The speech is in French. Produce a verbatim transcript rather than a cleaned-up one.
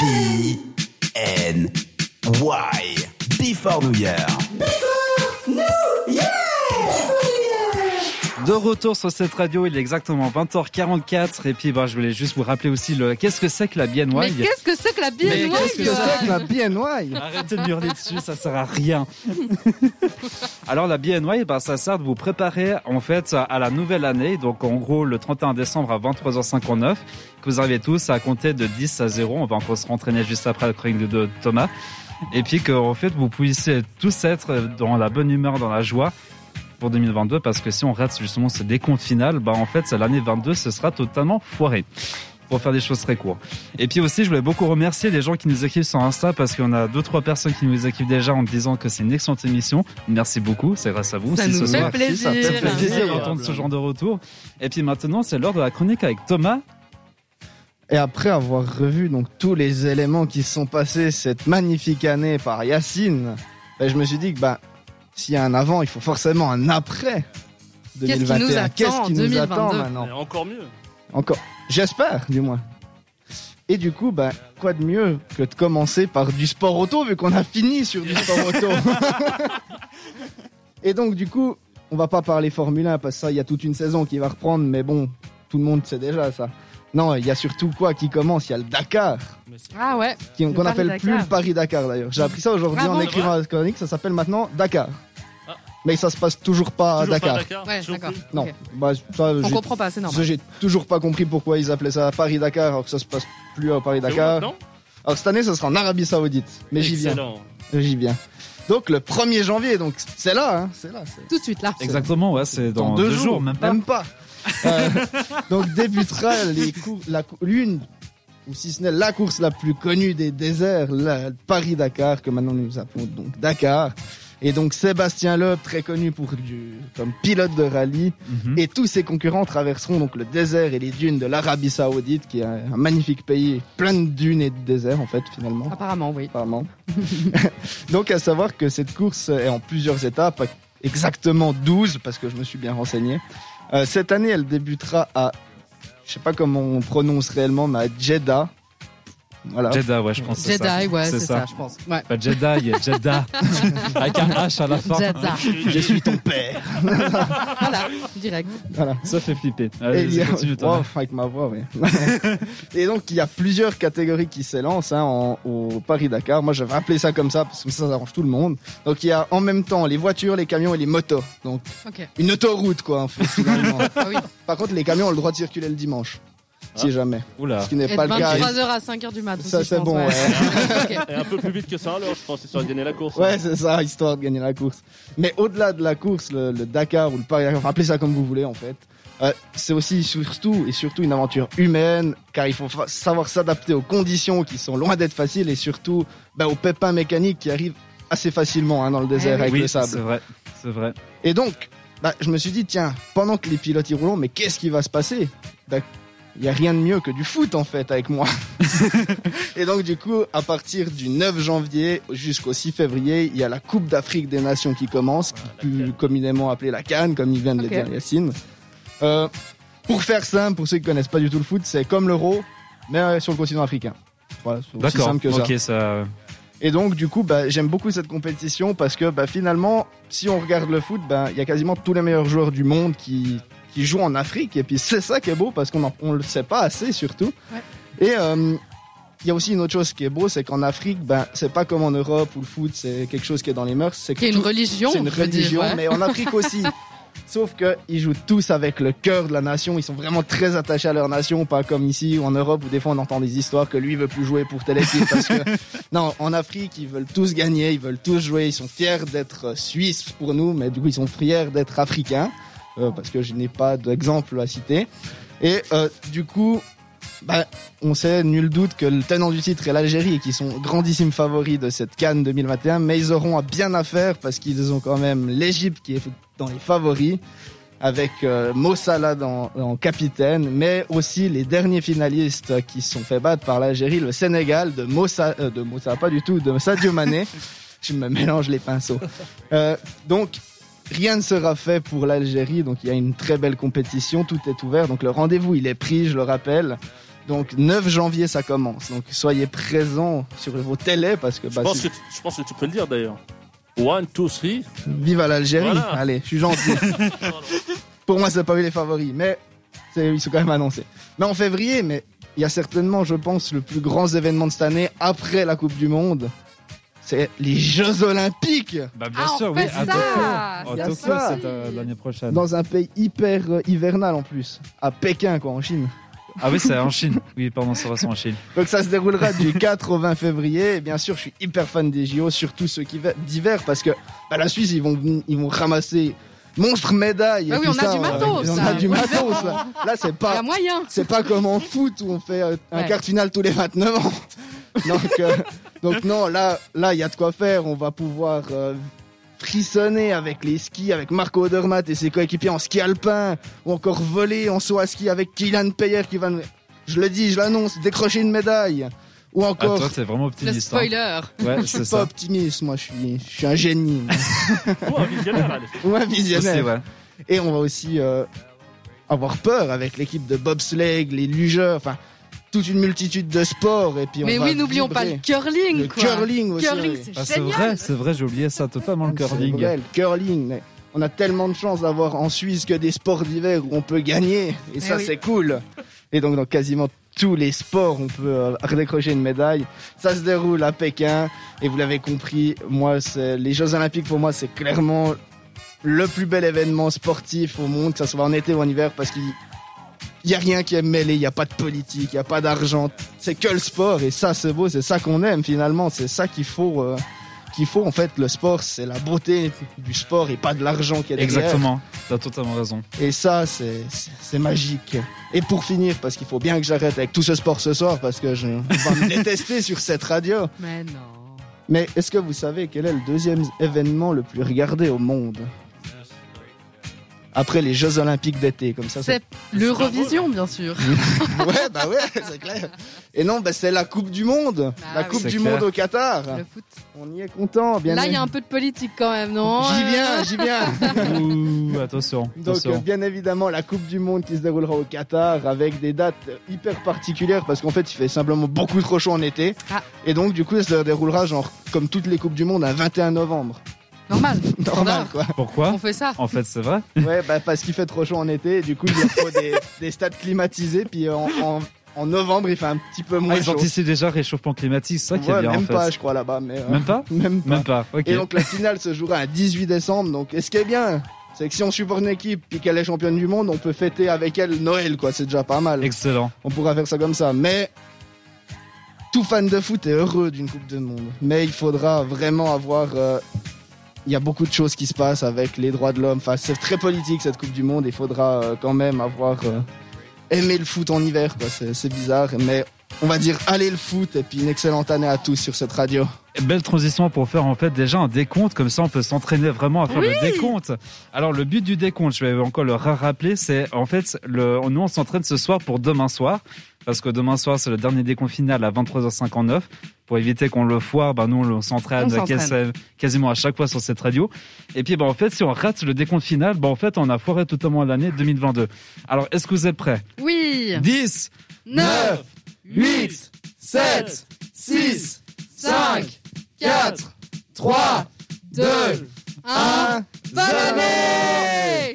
P N Y. Before New Year. Before New Year. De retour sur cette radio, il est exactement vingt heures quarante-quatre. Et puis, bah, je voulais juste vous rappeler aussi le qu'est-ce que c'est que la B N Y. Mais qu'est-ce que c'est que la B N Y? Mais qu'est-ce que c'est que la B N Y? Arrêtez de hurler dessus, ça sert à rien. Alors, la B N Y, bah, ça sert de vous préparer, en fait, à la nouvelle année. Donc, en gros, le trente et un décembre à vingt-trois heures cinquante-neuf, que vous arrivez tous à compter de dix à zéro. On va encore se rentraîner juste après la chronique de Thomas. Et puis, qu'en fait, vous puissiez tous être dans la bonne humeur, dans la joie pour deux mille vingt-deux, parce que si on rate justement ce décompte final, bah en fait l'année vingt-deux ce sera totalement foiré, pour faire des choses très courtes. Et puis aussi je voulais beaucoup remercier les gens qui nous écrivent sur Insta, parce qu'on a deux trois personnes qui nous écrivent déjà en disant que c'est une excellente émission. Merci beaucoup, c'est grâce à vous. Ça si nous ce fait soir, plaisir. ça fait plaisir d'entendre ce genre de retour. Et puis maintenant c'est l'heure de la chronique avec Thomas. Et après avoir revu donc tous les éléments qui se sont passés cette magnifique année par Yacine, ben, je me suis dit que bah s'il y a un avant, il faut forcément un après deux mille vingt et un. Qu'est-ce qui nous attend, Qu'est-ce qui nous attend deux mille vingt-deux? maintenant? Et encore mieux. Encore, j'espère du moins. Et du coup, bah, quoi de mieux que de commencer par du sport auto, vu qu'on a fini sur du sport auto. Et donc du coup, on va pas parler Formule un, parce que ça, il y a toute une saison qui va reprendre, mais bon, tout le monde sait déjà ça. Non, il y a surtout quoi qui commence? Il y a le Dakar, Ah ouais. qui, qu'on appelle Paris-Dakar. plus le Paris-Dakar d'ailleurs. J'ai appris ça aujourd'hui Ah en bon écrivant la chronique, ça s'appelle maintenant Dakar. Ah. Mais ça se passe toujours pas à Toujours Dakar. pas Dakar. Ouais, toujours d'accord. plus. Non, Ok. bah, ça, On j'ai, comprend pas, c'est ça, normal. j'ai toujours pas compris pourquoi ils appelaient ça Paris-Dakar alors que ça se passe plus à C'est où Paris-Dakar. maintenant? Alors cette année, ça sera en Arabie Saoudite, mais j'y viens, Excellent. j'y viens. Donc le premier janvier, donc c'est là, hein, c'est là. C'est... Tout de suite là. Exactement, ouais, c'est dans, deux, jours, même pas. Même pas. Euh, donc débutera les cours, la, cou- l'une, ou si ce n'est la course la plus connue des déserts, la Paris-Dakar, que maintenant nous appelons donc Dakar. Et donc Sébastien Loeb, très connu pour du, comme pilote de rallye, Mhm. et tous ses concurrents traverseront donc le désert et les dunes de l'Arabie Saoudite, qui est un, un magnifique pays, plein de dunes et de déserts en fait finalement. Apparemment, oui. Apparemment. Donc à savoir que cette course est en plusieurs étapes, exactement douze, parce que je me suis bien renseigné. Euh, cette année, elle débutera à, je sais pas comment on prononce réellement, mais à Jeddah. Voilà. Jeddah, ouais, je pense. que c'est ça. Jedi, ouais, c'est ça, je pense. Ouais. Pas Jedi, Jeddah. Avec un H à la fin. Jeddah. Je suis ton père. Voilà, direct. Voilà. Ça fait flipper. Et Allez, il y a- continue, Thomas. Oh, avec ma voix, oui. Et donc, il y a plusieurs catégories qui s'élancent hein, en- au Paris-Dakar. Moi, je vais appeler ça comme ça, parce que ça, ça arrange tout le monde. Donc, il y a en même temps les voitures, les camions et les motos. Donc, Ok. une autoroute, quoi, en fait, finalement. Ah oui. Par contre, les camions ont le droit de circuler le dimanche. Si jamais. Oula. Ce qui n'est Et pas de le cas. vingt-trois heures à cinq heures du matin. Ça, c'est bon, ouais. Ok. Et un peu plus vite que ça alors, je pense, histoire de gagner la course. Ouais, c'est ça, histoire de gagner la course. Mais au-delà de la course, le, le Dakar ou le Paris-Dakar, enfin, appelez ça comme vous voulez, en fait. Euh, c'est aussi surtout et surtout une aventure humaine, car il faut fa- savoir s'adapter aux conditions qui sont loin d'être faciles et surtout bah, aux pépins mécaniques qui arrivent assez facilement hein, dans le désert oui. avec Oui, le c'est sable. vrai. C'est vrai. Et donc, bah, je me suis dit, tiens, pendant que les pilotes y roulent, mais qu'est-ce qui va se passer? Bah, il n'y a rien de mieux que du foot en fait avec moi. Et donc du coup, à partir du neuf janvier jusqu'au six février, il y a la Coupe d'Afrique des Nations qui commence, plus communément appelée la CAN, comme il vient de Ok. le dire Yacine. Euh, pour faire simple, pour ceux qui connaissent pas du tout le foot, c'est comme l'Euro, mais euh, sur le continent africain. Voilà, c'est aussi D'accord. simple que ça. Ok, ça. Et donc du coup, bah, j'aime beaucoup cette compétition parce que bah, finalement, si on regarde le foot, bah, il y a quasiment tous les meilleurs joueurs du monde qui qui jouent en Afrique. Et puis c'est ça qui est beau parce qu'on en- on le sait pas assez surtout. Ouais. Et euh, il y a aussi une autre chose qui est beau, c'est qu'en Afrique, ben c'est pas comme en Europe où le foot c'est quelque chose qui est dans les mœurs. C'est que Qui est une tout- religion. c'est une on peut dire, religion, ouais. mais en Afrique aussi. Sauf que ils jouent tous avec le cœur de la nation. Ils sont vraiment très attachés à leur nation, pas comme ici ou en Europe où des fois on entend des histoires que lui veut plus jouer pour telle équipe parce que non, en Afrique ils veulent tous gagner, ils veulent tous jouer. Ils sont fiers d'être suisses pour nous, mais du coup ils sont fiers d'être africains euh, parce que je n'ai pas d'exemple à citer. Et euh, du coup, bah, on sait nul doute que le tenant du titre est l'Algérie et qu'ils sont grandissimes favoris de cette CAN deux mille vingt et un, mais ils auront à bien à faire parce qu'ils ont quand même l'Égypte qui est dans les favoris avec euh, Mo Salah dans, en capitaine, mais aussi les derniers finalistes qui se sont fait battre par l'Algérie, le Sénégal de Mo Salah, euh, de Mo Salah, pas du tout, de Sadio Mané. Je me mélange les pinceaux. Euh, donc rien ne sera fait pour l'Algérie, donc il y a une très belle compétition, tout est ouvert, donc le rendez-vous il est pris, je le rappelle. Donc neuf janvier ça commence. Donc soyez présents sur vos télés parce que Je bah, pense c'est- que tu- je pense que tu peux le dire d'ailleurs. One, two, three. vive à l'Algérie. Voilà. Allez, je suis gentil. Pour moi, c'est pas eu les favoris, mais c'est- ils sont quand même annoncés. Mais en février, mais il y a certainement, je pense, le plus grand événement de cette année après la Coupe du Monde. C'est les Jeux Olympiques Bah bien Ah, sûr, on oui, fait à ça. Tokyo. Oh, Il y a Tokyo, ça. c'est euh, l'année prochaine. dans un pays hyper euh, hivernal en plus, à Pékin quoi, en Chine. Ah oui, c'est en Chine. Oui, pardon, ça va, c'est en Chine. Donc ça se déroulera du quatre au vingt février. Et bien sûr, je suis hyper fan des J O, surtout ceux qui d'hiver, parce que bah, la Suisse, ils vont ils vont ramasser monstre médaille. Ah et oui, tout on a ça, du matos, On là. a du matos là. Là, c'est Il y a pas moyen. c'est pas comme en foot où on fait euh, un Ouais. quart de finale tous les vingt-neuf ans. Donc euh, donc non, là là il y a de quoi faire. On va pouvoir euh, frissonner avec les skis, avec Marco Odermatt et ses coéquipiers en ski alpin, ou encore voler en saut à ski avec Kylian Payer qui va, nous- je le dis, je l'annonce, décrocher une médaille. Ou Ah, encore, toi, t'es vraiment Le optimiste. hein. spoiler. Ouais, je suis c'est pas ça. optimiste, moi je suis, je suis un génie, Oh, un visionnaire, allez. ou un Aussi, visionnaire. ouais. Et on va aussi euh, avoir peur avec l'équipe de bobsleigh, les lugeurs, enfin toute une multitude de sports. Et puis on Mais va oui, n'oublions pas le vibrer. curling, Le quoi. curling aussi. Curling, oui. c'est Ah, c'est génial. vrai, c'est vrai, j'ai oublié ça totalement, le C'est curling. vrai, le curling. Mais on a tellement de chance d'avoir en Suisse que des sports d'hiver où on peut gagner. Et ça, oui. c'est cool. Et donc, dans quasiment tous les sports, on peut euh, redécrocher une médaille. Ça se déroule à Pékin. Et vous l'avez compris, moi, c'est, les Jeux Olympiques, pour moi, c'est clairement le plus bel événement sportif au monde, que ça soit en été ou en hiver, parce qu'il il y a rien qui est mêlé, il y a pas de politique, il y a pas d'argent. C'est que le sport. Et ça, c'est beau, c'est ça qu'on aime finalement. C'est ça qu'il faut. euh, qu'il faut en fait, le sport, c'est la beauté du sport et pas de l'argent qui est derrière. Exactement, t'as totalement raison. Et ça, c'est c'est- c'est magique. Et pour finir, parce qu'il faut bien que j'arrête avec tout ce sport ce soir, parce que je on va me détester sur cette radio. Mais non. Mais est-ce que vous savez quel est le deuxième événement le plus regardé au monde après les Jeux Olympiques d'été, comme ça. C'est l'Eurovision, bien sûr. c'est- Ouais, bah ouais, c'est clair. Et non, bah c'est la Coupe du Monde, Ah la oui. Coupe C'est du clair. Monde au Qatar. Le foot. On y est content, bien. Là, il y a un peu de politique quand même, non J'y Euh, viens, j'y viens. Ouh, attention, Donc, euh, attention. bien évidemment, la Coupe du Monde qui se déroulera au Qatar avec des dates hyper particulières parce qu'en fait, il fait simplement beaucoup trop chaud en été. Ah. Et donc, du coup, ça se déroulera, genre, comme toutes les Coupes du Monde, un vingt et un novembre. Normal. Normal, quoi. Pourquoi On fait ça. En fait, c'est vrai. Ouais, bah, parce qu'il fait trop chaud en été. Et du coup, il leur faut des, des stades climatisés. Puis en, en, en novembre, il fait un petit peu Ah, moins ils chaud. anticipent déjà réchauffement climatique, c'est ça qui est Ouais, bien même en fait. pas, je crois, là-bas. Mais, euh, Même pas Même pas. Même pas, ok. Et donc, la finale se jouera un dix-huit décembre. Donc, et ce qui est bien, c'est que si on supporte une équipe puis qu'elle est championne du monde, on peut fêter avec elle Noël, quoi. C'est déjà pas mal. Excellent. On pourra faire ça comme ça. Mais tout fan de foot est heureux d'une Coupe du Monde. Mais il faudra vraiment avoir... euh, il y a beaucoup de choses qui se passent avec les droits de l'homme. Enfin, c'est très politique cette Coupe du Monde. Il faudra euh, quand même avoir euh, aimé le foot en hiver, quoi. C'est, c'est bizarre. Mais on va dire allez le foot et puis une excellente année à tous sur cette radio. Belle transition pour faire en fait déjà un décompte, comme ça on peut s'entraîner vraiment à faire Oui. le décompte. Alors le but du décompte, je vais encore le rappeler, c'est en fait le, nous on s'entraîne ce soir pour demain soir, parce que demain soir c'est le dernier décompte final à vingt-trois heures cinquante-neuf. Pour éviter qu'on le foire, ben nous on s'entraîne, On s'entraîne. quasi- quasiment à chaque fois sur cette radio. Et puis ben en fait si on rate le décompte final, ben en fait on a foiré totalement l'année deux mille vingt-deux. Alors est-ce que vous êtes prêts? Oui. dix, neuf, huit, sept, six, cinq, quatre, trois, deux, un. un, Bonne année!